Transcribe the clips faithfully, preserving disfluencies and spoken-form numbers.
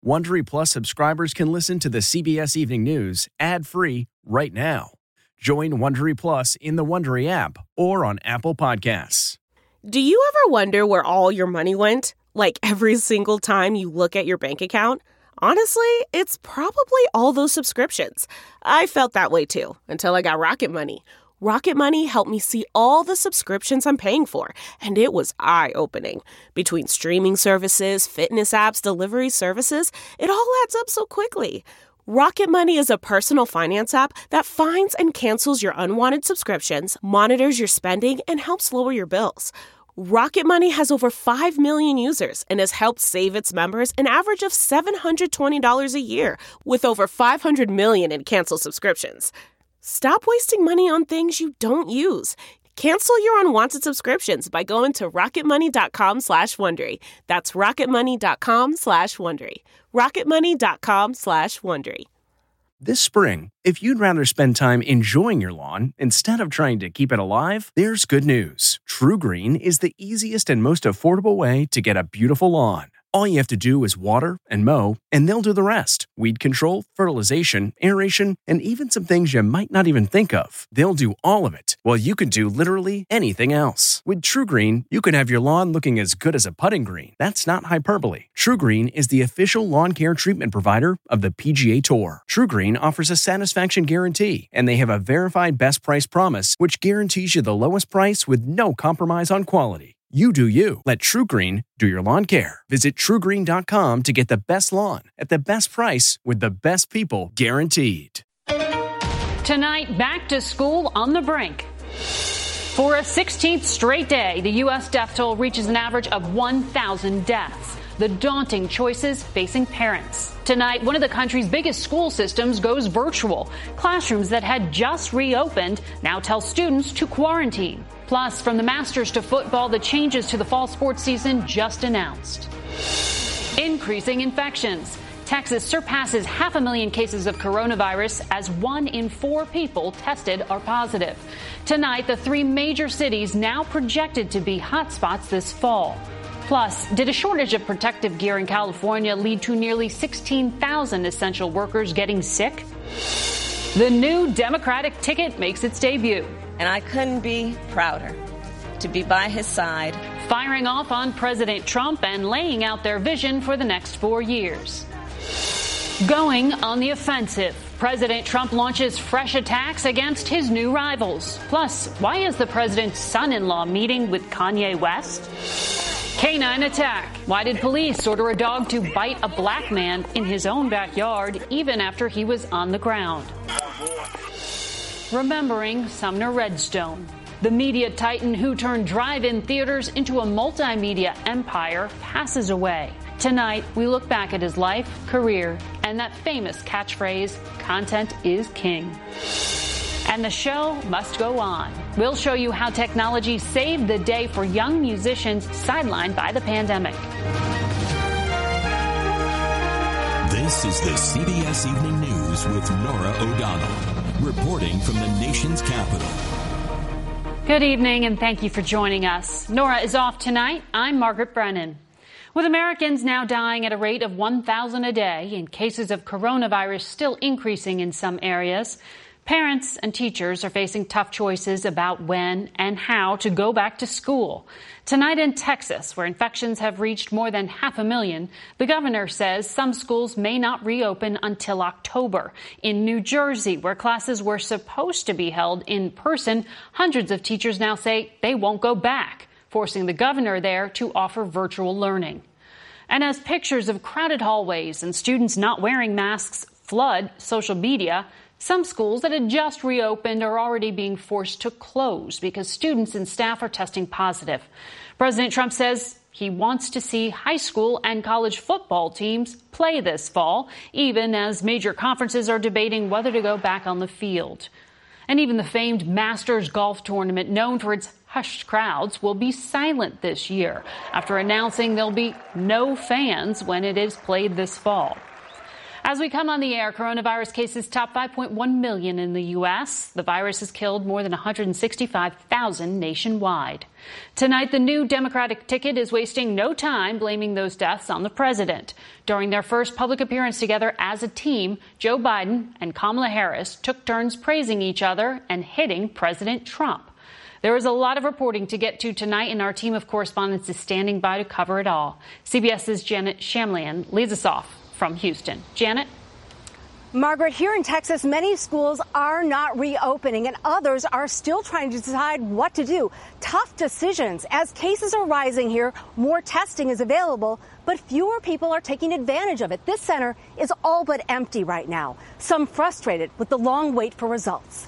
Wondery Plus subscribers can listen to the C B S Evening News ad-free right now. Join Wondery Plus in the Wondery app or on Apple Podcasts. Do you ever wonder where all your money went? Like every single time you look at your bank account? Honestly, it's probably all those subscriptions. I felt that way too, until I got Rocket Money. Rocket Money helped me see all the subscriptions I'm paying for, and it was eye-opening. Between streaming services, fitness apps, delivery services, it all adds up so quickly. Rocket Money is a personal finance app that finds and cancels your unwanted subscriptions, monitors your spending, and helps lower your bills. Rocket Money has over five million users and has helped save its members an average of seven hundred twenty dollars a year, with over five hundred million in canceled subscriptions. Stop wasting money on things you don't use. Cancel your unwanted subscriptions by going to rocketmoney.com slash Wondery. That's rocketmoney.com slash Wondery. rocketmoney.com slash Wondery. This spring, if you'd rather spend time enjoying your lawn instead of trying to keep it alive, there's good news. True Green is the easiest and most affordable way to get a beautiful lawn. All you have to do is water and mow, and they'll do the rest. Weed control, fertilization, aeration, and even some things you might not even think of. They'll do all of it, while you can do literally anything else. With True Green, you can have your lawn looking as good as a putting green. That's not hyperbole. True Green is the official lawn care treatment provider of the P G A Tour. True Green offers a satisfaction guarantee, and they have a verified best price promise, which guarantees you the lowest price with no compromise on quality. You do you. Let True Green do your lawn care. Visit true green dot com to get the best lawn at the best price with the best people guaranteed. Tonight, back to school on the brink. For a sixteenth straight day, the U S death toll reaches an average of one thousand deaths. The daunting choices facing parents. Tonight, one of the country's biggest school systems goes virtual. Classrooms that had just reopened now tell students to quarantine. Plus, from the Masters to football, the changes to the fall sports season just announced. Increasing infections. Texas surpasses half a million cases of coronavirus as one in four people tested are positive. Tonight, the three major cities now projected to be hotspots this fall. Plus, did a shortage of protective gear in California lead to nearly sixteen thousand essential workers getting sick? The new Democratic ticket makes its debut. And I couldn't be prouder to be by his side. Firing off on President Trump and laying out their vision for the next four years. Going on the offensive. President Trump launches fresh attacks against his new rivals. Plus, why is the president's son-in-law meeting with Kanye West? Canine attack. Why did police order a dog to bite a black man in his own backyard even after he was on the ground? Remembering Sumner Redstone. The media titan who turned drive-in theaters into a multimedia empire passes away. Tonight, we look back at his life, career, and that famous catchphrase, content is king. And the show must go on. We'll show you how technology saved the day for young musicians sidelined by the pandemic. This is the C B S Evening News with Norah O'Donnell, reporting from the nation's capital. Good evening, and thank you for joining us. Norah is off tonight. I'm Margaret Brennan. With Americans now dying at a rate of one thousand a day and cases of coronavirus still increasing in some areas, parents and teachers are facing tough choices about when and how to go back to school. Tonight in Texas, where infections have reached more than half a million, the governor says some schools may not reopen until October. In New Jersey, where classes were supposed to be held in person, hundreds of teachers now say they won't go back, forcing the governor there to offer virtual learning. And as pictures of crowded hallways and students not wearing masks flood social media, some schools that had just reopened are already being forced to close because students and staff are testing positive. President Trump says he wants to see high school and college football teams play this fall, even as major conferences are debating whether to go back on the field. And even the famed Masters golf tournament, known for its hushed crowds, will be silent this year after announcing there'll be no fans when it is played this fall. As we come on the air, coronavirus cases top five point one million in the U S. The virus has killed more than one hundred sixty-five thousand nationwide. Tonight, the new Democratic ticket is wasting no time blaming those deaths on the president. During their first public appearance together as a team, Joe Biden and Kamala Harris took turns praising each other and hitting President Trump. There is a lot of reporting to get to tonight, and our team of correspondents is standing by to cover it all. CBS's Janet Shamlian leads us off from Houston. Janet? Margaret, here in Texas, many schools are not reopening and others are still trying to decide what to do. Tough decisions. As cases are rising here, more testing is available, but fewer people are taking advantage of it. This center is all but empty right now. Some frustrated with the long wait for results.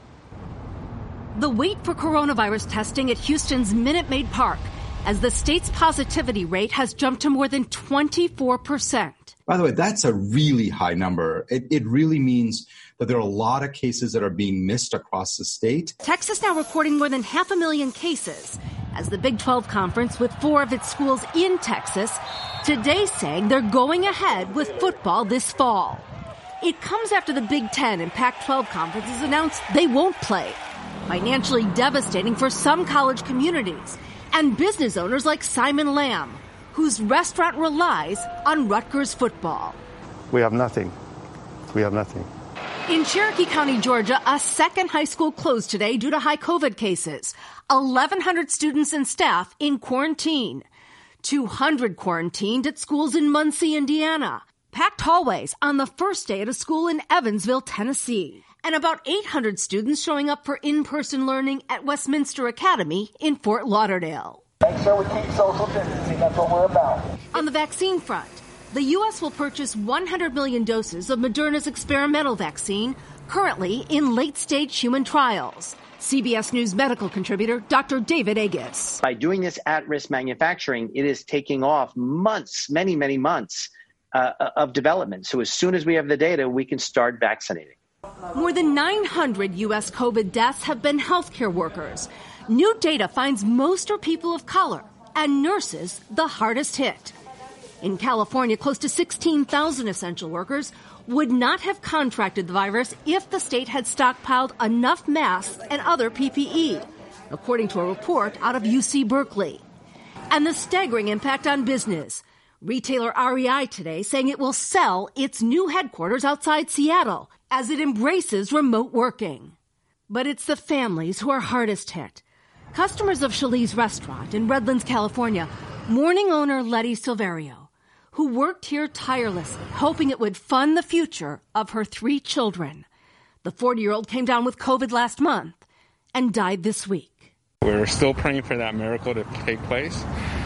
The wait for coronavirus testing at Houston's Minute Maid Park as the state's positivity rate has jumped to more than twenty-four percent. By the way, that's a really high number. It, it really means that there are a lot of cases that are being missed across the state. Texas now reporting more than half a million cases as the Big twelve Conference, with four of its schools in Texas, today saying they're going ahead with football this fall. It comes after the Big Ten and Pac twelve conferences announced they won't play, financially devastating for some college communities and business owners like Simon Lamb, whose restaurant relies on Rutgers football. We have nothing. We have nothing. In Cherokee County, Georgia, a second high school closed today due to high COVID cases. eleven hundred students and staff in quarantine. two hundred quarantined at schools in Muncie, Indiana. Packed hallways on the first day at a school in Evansville, Tennessee. And about eight hundred students showing up for in-person learning at Westminster Academy in Fort Lauderdale. Make sure we keep social distancing. That's what we're about. On the vaccine front, the U S will purchase one hundred million doses of Moderna's experimental vaccine, currently in late-stage human trials. C B S News medical contributor Doctor David Agus. By doing this at-risk manufacturing, it is taking off months, many, many months uh, of development. So as soon as we have the data, we can start vaccinating. More than nine hundred U S COVID deaths have been healthcare workers. New data finds most are people of color and nurses the hardest hit. In California, close to sixteen thousand essential workers would not have contracted the virus if the state had stockpiled enough masks and other P P E, according to a report out of U C Berkeley. And the staggering impact on business. Retailer R E I today saying it will sell its new headquarters outside Seattle as it embraces remote working. But it's the families who are hardest hit. Customers of Chali's restaurant in Redlands, California, mourning owner Letty Silverio, who worked here tirelessly, hoping it would fund the future of her three children. The forty-year-old came down with COVID last month and died this week. We're still praying for that miracle to take place.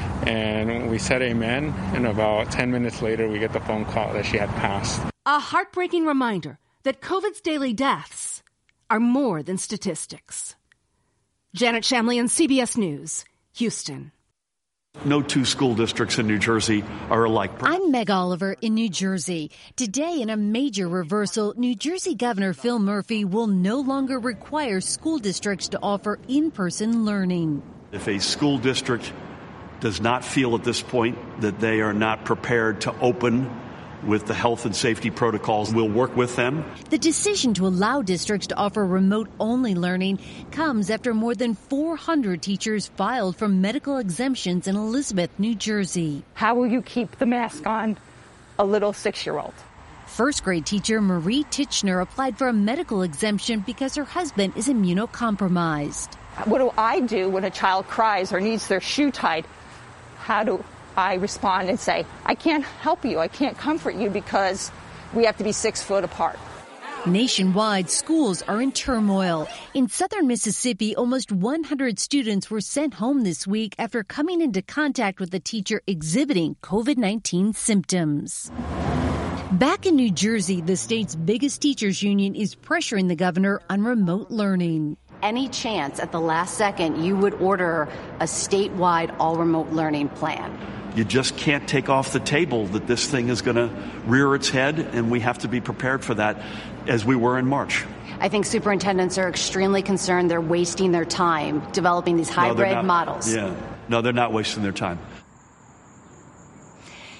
And we said amen, and about ten minutes later, we get the phone call that she had passed. A heartbreaking reminder that COVID's daily deaths are more than statistics. Janet Shamlian, C B S News, Houston. No two school districts in New Jersey are alike. I'm Meg Oliver in New Jersey. Today, in a major reversal, New Jersey Governor Phil Murphy will no longer require school districts to offer in-person learning. If a school district does not feel at this point that they are not prepared to open with the health and safety protocols, we'll work with them. The decision to allow districts to offer remote-only learning comes after more than four hundred teachers filed for medical exemptions in Elizabeth, New Jersey. How will you keep the mask on a little six-year-old? First grade teacher Marie Titchener applied for a medical exemption because her husband is immunocompromised. What do I do when a child cries or needs their shoe tied? How do I respond and say, I can't help you, I can't comfort you because we have to be six foot apart. Nationwide, schools are in turmoil. In southern Mississippi, almost one hundred students were sent home this week after coming into contact with a teacher exhibiting COVID nineteen symptoms. Back in New Jersey, the state's biggest teachers union is pressuring the governor on remote learning. Any chance at the last second you would order a statewide all-remote learning plan? You just can't take off the table that this thing is going to rear its head, and we have to be prepared for that as we were in March. I think superintendents are extremely concerned they're wasting their time developing these hybrid no, models. Yeah, no, they're not wasting their time.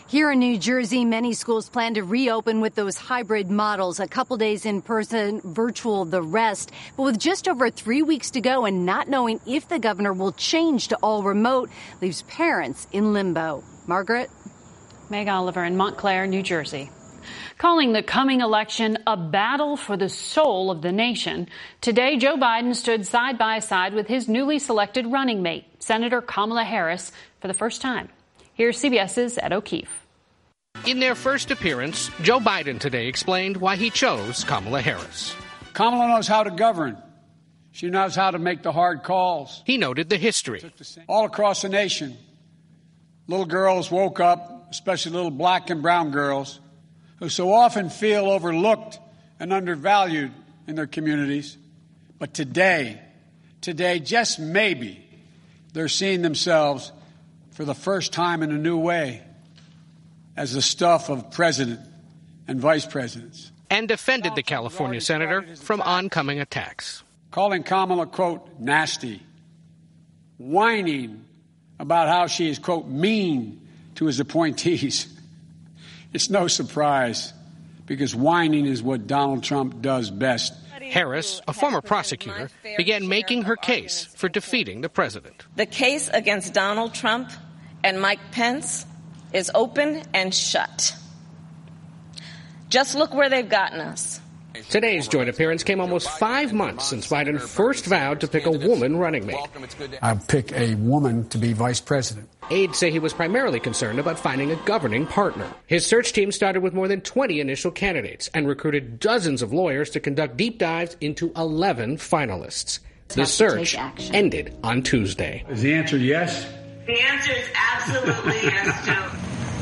Here in New Jersey, many schools plan to reopen with those hybrid models, a couple days in person, virtual the rest. But with just over three weeks to go and not knowing if the governor will change to all remote, leaves parents in limbo. Margaret? Meg Oliver in Montclair, New Jersey. Calling the coming election a battle for the soul of the nation, today Joe Biden stood side by side with his newly selected running mate, Senator Kamala Harris, for the first time. Here's CBS's Ed O'Keefe. In their first appearance, Joe Biden today explained why he chose Kamala Harris. Kamala knows how to govern. She knows how to make the hard calls. He noted the history. All across the nation, little girls woke up, especially little black and brown girls, who so often feel overlooked and undervalued in their communities. But today, today, just maybe, they're seeing themselves for the first time in a new way as the stuff of president and vice presidents. And defended the California senator from oncoming attacks. Calling Kamala, quote, nasty, whining about how she is, quote, mean to his appointees. It's no surprise, because whining is what Donald Trump does best. Harris, a former prosecutor, began making her case for defeating the president. The case against Donald Trump and Mike Pence is open and shut. Just look where they've gotten us. Today's joint appearance came almost five months since Biden first vowed to pick a woman running mate. I'd pick a woman to be vice president. Aides say he was primarily concerned about finding a governing partner. His search team started with more than twenty initial candidates and recruited dozens of lawyers to conduct deep dives into eleven finalists. The search ended on Tuesday. Is the answer yes? The answer is absolutely yes, Joe.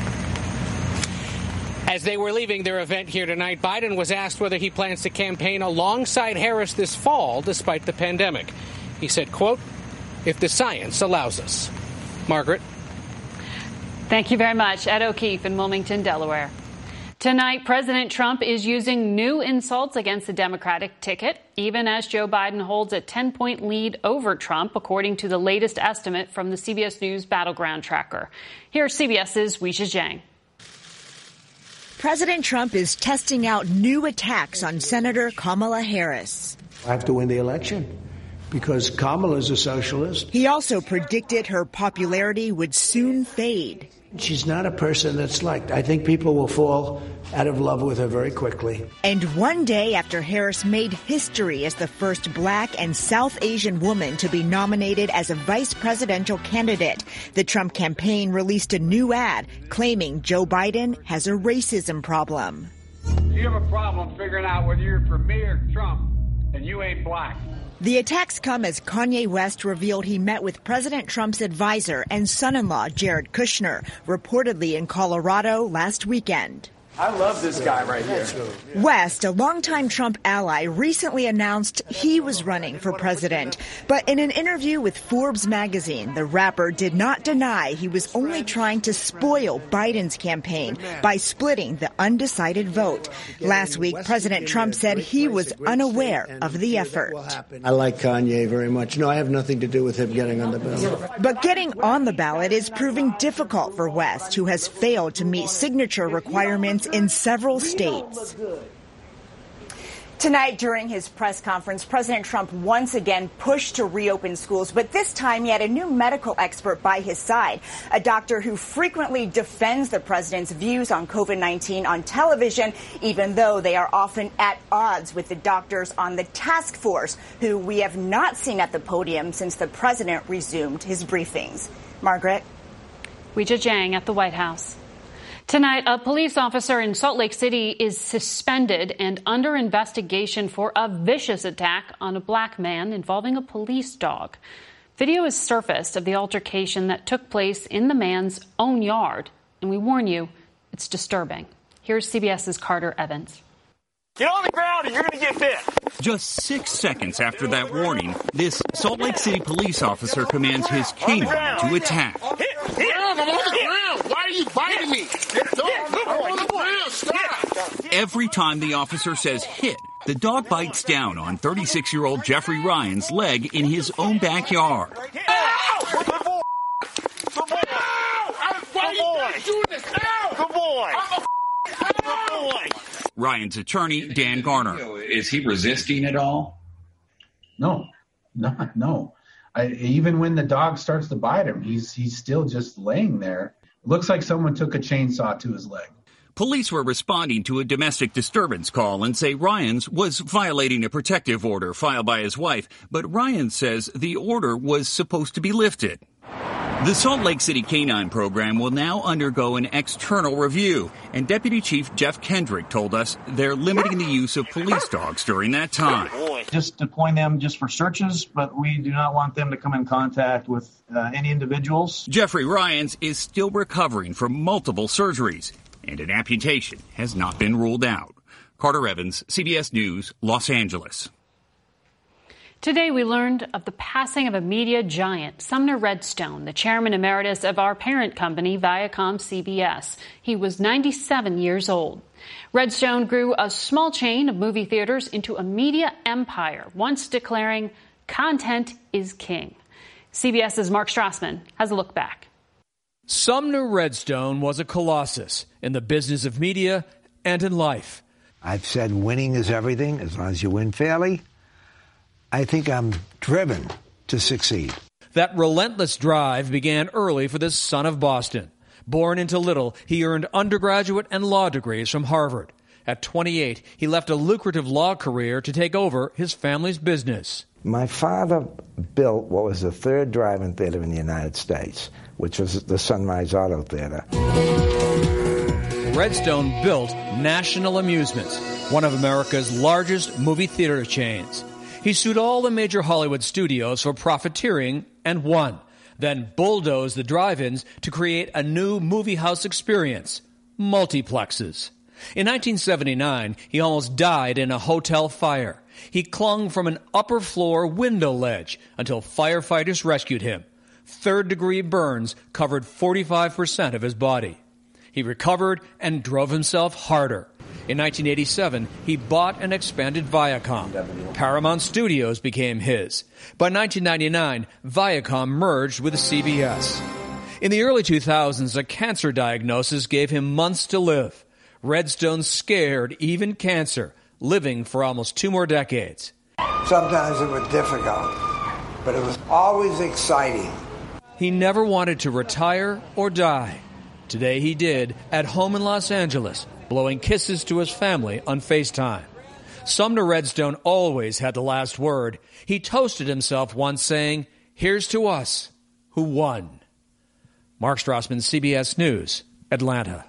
As they were leaving their event here tonight, Biden was asked whether he plans to campaign alongside Harris this fall despite the pandemic. He said, quote, if the science allows us. Margaret. Thank you very much. Ed O'Keefe in Wilmington, Delaware. Tonight, President Trump is using new insults against the Democratic ticket, even as Joe Biden holds a ten-point lead over Trump, according to the latest estimate from the C B S News Battleground Tracker. Here's CBS's Weijia Jiang. President Trump is testing out new attacks on Senator Kamala Harris. I have to win the election because Kamala is a socialist. He also predicted her popularity would soon fade. She's not a person that's liked. I think people will fall out of love with her very quickly. And one day after Harris made history as the first black and South Asian woman to be nominated as a vice presidential candidate, the Trump campaign released a new ad claiming Joe Biden has a racism problem. You have a problem figuring out whether you're for me or Trump, and you ain't black. The attacks come as Kanye West revealed he met with President Trump's advisor and son-in-law, Jared Kushner, reportedly in Colorado last weekend. I love this guy right here. West, a longtime Trump ally, recently announced he was running for president. But in an interview with Forbes magazine, the rapper did not deny he was only trying to spoil Biden's campaign by splitting the undecided vote. Last week, President Trump said he was unaware of the effort. I like Kanye very much. No, I have nothing to do with him getting on the ballot. But getting on the ballot is proving difficult for West, who has failed to meet signature requirements in several states. Tonight, during his press conference, President Trump once again pushed to reopen schools, but this time he had a new medical expert by his side, a doctor who frequently defends the president's views on COVID nineteen on television, even though they are often at odds with the doctors on the task force, who we have not seen at the podium since the president resumed his briefings. Margaret? Weijia Jiang at the White House. Tonight, a police officer in Salt Lake City is suspended and under investigation for a vicious attack on a black man involving a police dog. Video has surfaced of the altercation that took place in the man's own yard. And we warn you, it's disturbing. Here's CBS's Carter Evans. Get on the ground and you're going to get bit. Just six seconds after that warning, this Salt Lake City police officer commands his canine to attack. Hit, hit, I'm on the ground. Why are you biting me? I'm on the ground. Stop. Every time the officer says hit, the dog bites down on thirty-six-year-old Jeffrey Ryan's leg in his own backyard. Ow! Good boy. Good boy. Ow! Why are you doing this? Ow! boy. I'm a boy. Ryan's attorney, Dan Garner. Is he resisting at all? No, not, no. I, even when the dog starts to bite him, he's he's still just laying there. It looks like someone took a chainsaw to his leg. Police were responding to a domestic disturbance call and say Ryan's was violating a protective order filed by his wife, but Ryan says the order was supposed to be lifted. The Salt Lake City Canine Program will now undergo an external review, and Deputy Chief Jeff Kendrick told us they're limiting the use of police dogs during that time. Just deploying them just for searches, but we do not want them to come in contact with uh, any individuals. Jeffrey Ryan's is still recovering from multiple surgeries, and an amputation has not been ruled out. Carter Evans, C B S News, Los Angeles. Today we learned of the passing of a media giant, Sumner Redstone, the chairman emeritus of our parent company, Viacom C B S. He was ninety-seven years old. Redstone grew a small chain of movie theaters into a media empire, once declaring content is king. CBS's Mark Strassman has a look back. Sumner Redstone was a colossus in the business of media and in life. I've said winning is everything, as long as you win fairly. I think I'm driven to succeed. That relentless drive began early for this son of Boston. Born into little, he earned undergraduate and law degrees from Harvard. At twenty-eight, he left a lucrative law career to take over his family's business. My father built what was the third drive-in theater in the United States, which was the Sunrise Auto Theater. Redstone built National Amusements, one of America's largest movie theater chains. He sued all the major Hollywood studios for profiteering and won, then bulldozed the drive-ins to create a new movie house experience, multiplexes. In nineteen seventy-nine, he almost died in a hotel fire. He clung from an upper floor window ledge until firefighters rescued him. Third-degree burns covered forty-five percent of his body. He recovered and drove himself harder. In nineteen eighty-seven, he bought and expanded Viacom. Paramount Studios became his. By nineteen ninety-nine, Viacom merged with C B S. In the early two thousands, a cancer diagnosis gave him months to live. Redstone scared even cancer, living for almost two more decades. Sometimes it was difficult, but it was always exciting. He never wanted to retire or die. Today he did, at home in Los Angeles, blowing kisses to his family on FaceTime. Sumner Redstone always had the last word. He toasted himself once saying, "Here's to us who won." Mark Strassman, C B S News, Atlanta.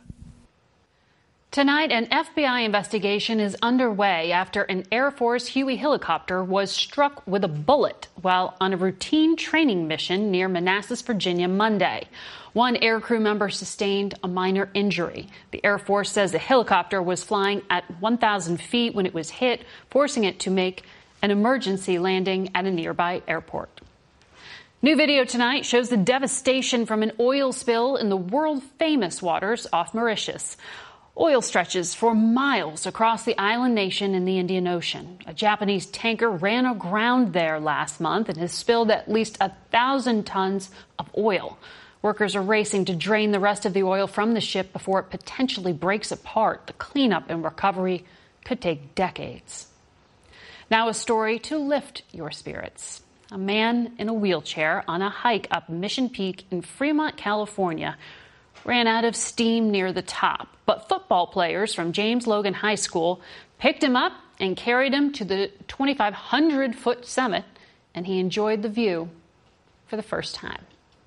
Tonight, an F B I investigation is underway after an Air Force Huey helicopter was struck with a bullet while on a routine training mission near Manassas, Virginia, Monday. One aircrew member sustained a minor injury. The Air Force says the helicopter was flying at one thousand feet when it was hit, forcing it to make an emergency landing at a nearby airport. New video tonight shows the devastation from an oil spill in the world-famous waters off Mauritius. Oil stretches for miles across the island nation in the Indian Ocean. A Japanese tanker ran aground there last month and has spilled at least a thousand tons of oil. Workers are racing to drain the rest of the oil from the ship before it potentially breaks apart. The cleanup and recovery could take decades. Now a story to lift your spirits. A man in a wheelchair on a hike up Mission Peak in Fremont, California, ran out of steam near the top. But football players from James Logan High School picked him up and carried him to the twenty-five hundred foot summit, and he enjoyed the view for the first time.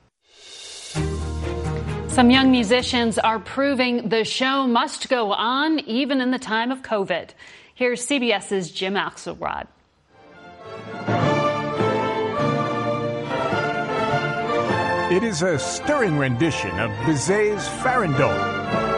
Some young musicians are proving the show must go on even in the time of COVID. Here's CBS's Jim Axelrod. It is a stirring rendition of Bizet's Farandole.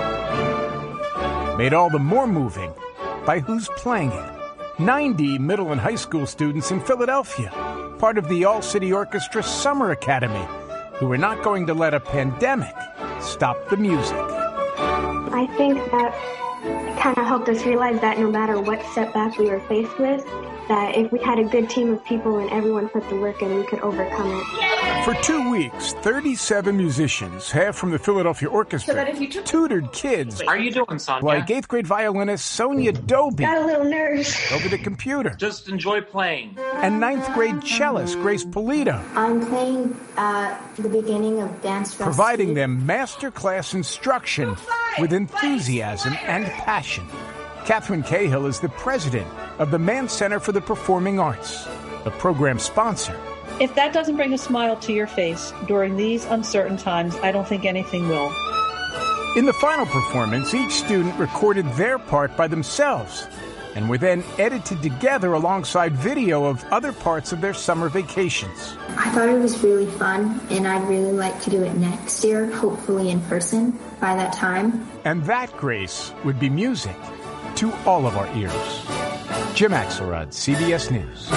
Made all the more moving by who's playing it. ninety middle and high school students in Philadelphia, part of the All-City Orchestra Summer Academy, who are not going to let a pandemic stop the music. I think that kind of helped us realize that no matter what setback we were faced with, that if we had a good team of people and everyone put the work in, we could overcome it. For two weeks, thirty-seven musicians, half from the Philadelphia Orchestra, So that if you took- tutored kids. How are you doing, Sonia? Like eighth grade violinist Sonia Doby. Got a little nerves. Over the computer. Just enjoy playing. And ninth grade cellist Grace Polito. I'm playing at the beginning of Dance Fest. Providing them masterclass instruction with enthusiasm and passion. Catherine Cahill is the president of the Mann Center for the Performing Arts, a program sponsor. If that doesn't bring a smile to your face during these uncertain times, I don't think anything will. In the final performance, each student recorded their part by themselves and were then edited together alongside video of other parts of their summer vacations. I thought it was really fun, and I'd really like to do it next year, hopefully in person by that time. And that, Grace, would be music to all of our ears. Jim Axelrod, C B S News.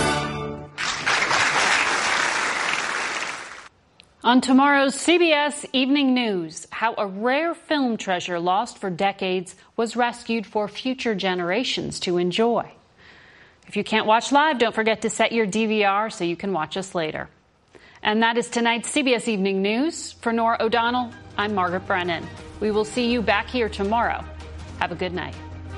On tomorrow's C B S Evening News, how a rare film treasure lost for decades was rescued for future generations to enjoy. If you can't watch live, don't forget to set your D V R so you can watch us later. And that is tonight's C B S Evening News. For Nora O'Donnell, I'm Margaret Brennan. We will see you back here tomorrow. Have a good night.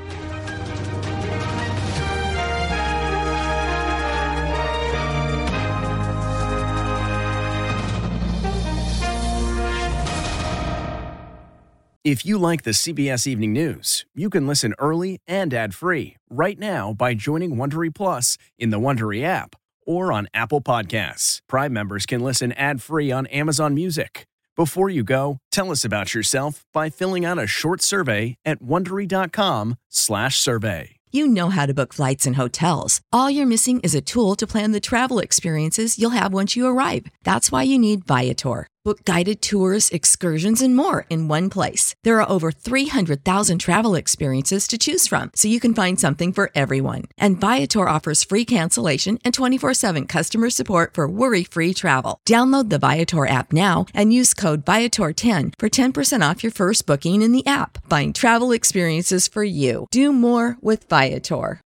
If you like the C B S Evening News, you can listen early and ad-free right now by joining Wondery Plus in the Wondery app or on Apple Podcasts. Prime members can listen ad-free on Amazon Music. Before you go, tell us about yourself by filling out a short survey at Wondery.com slash survey. You know how to book flights and hotels. All you're missing is a tool to plan the travel experiences you'll have once you arrive. That's why you need Viator. Book guided tours, excursions, and more in one place. There are over three hundred thousand travel experiences to choose from, so you can find something for everyone. And Viator offers free cancellation and twenty-four seven customer support for worry-free travel. Download the Viator app now and use code Viator ten for ten percent off your first booking in the app. Find travel experiences for you. Do more with Viator.